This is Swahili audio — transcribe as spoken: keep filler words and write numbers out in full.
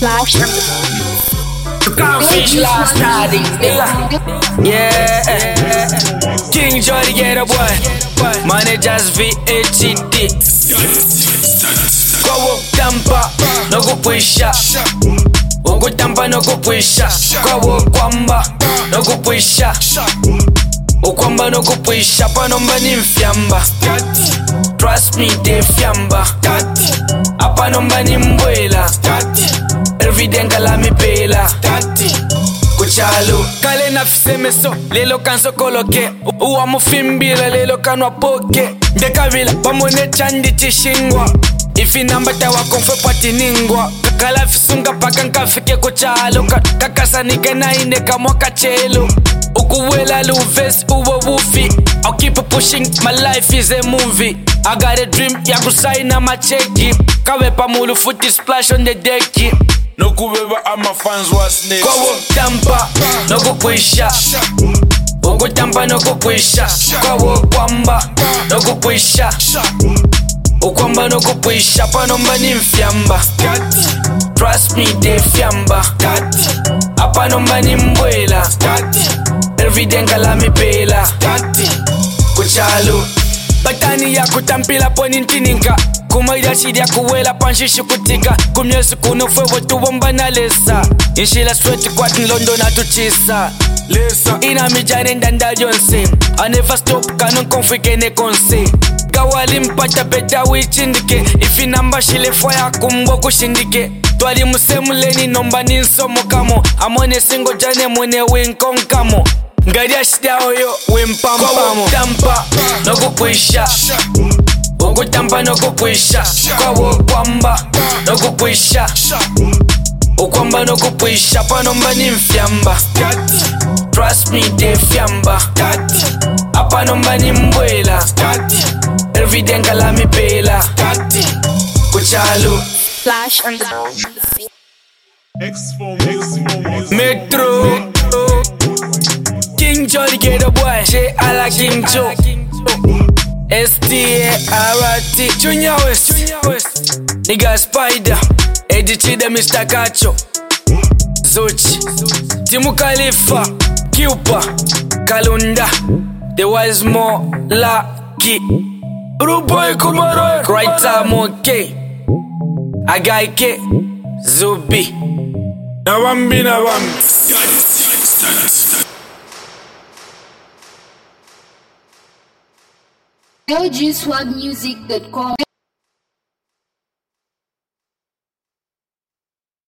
Flash. Fish last night, yeah. King Joy get a boy. Managers V H D. Kwa tampa, no go puisha. Ugo tampa no go puisha. Kwa kwamba, no go puisha. Ukwamba no go puisha, panomba ni mfiamba. Trust me, de fiamba. Apa nomba ni mbwela. Everyday ngala mi pela. Kuchalo kale na fisemeso lelo kanso koloke uwa mufimbira lelo kanwa poke ndekavila pamone chandi chishingwa ifi namba tawa konfe patiningwa kala fisunga paka nkafike kuchalo kakasanike na ine kamwa kachelo ukuwela luves uwo wufi I'll keep pushing, my life is a movie I got a dream ya kusaina macheki kawe pamulu futi splash on the deck. No kubeba ama fans was snakes. Kwa tampa, no go puisha. Ugo tampa no go puisha. Kwa kwamba, no go puisha. Ukwamba no go puisha, panomba ni mfiamba. Trust me, de fiamba. Apa nomba ni mbwela. Everyday ngala mi pela. Kuchalo batani ya kutampila poni ntininka kumaida shidi ya kuwela panshishi kutika kumyesu kuno fwewo tuwomba na lesa inshila sweat kwa nlondo na tuchisa Lesa ina mijane ndanda jonse I never stop kanon konfike ne konse kawali mpata beta wichindike ifi namba shile fwaya kumbo kushindike twali musemuleni nomba ninsomo kamo amone singo jane mwene winkonkamo Ngadia shida oyo wimpampamo tampa no go puisha. Ugo tampa no go puisha. Kwa kwamba no go puisha. Ukwamba no go puisha panomba ni mfiamba. Trust me de fiamba. Apa nomba ni mbwela. Everyday ngala mi pela. Kuchalo Flash on the Metro King Joy get a boy, J ala King Joe. S T A R T Junior West, Nigga Spider, Eddie Chida, Mister Kacho, Zochi, Timu Khalifa, Cupa, Kalunda, The Wise More Lucky, Ruboy Kumaro, Kraita Moke, Agaike, Zubi, Nawambi Nawambi. L G swag music dot com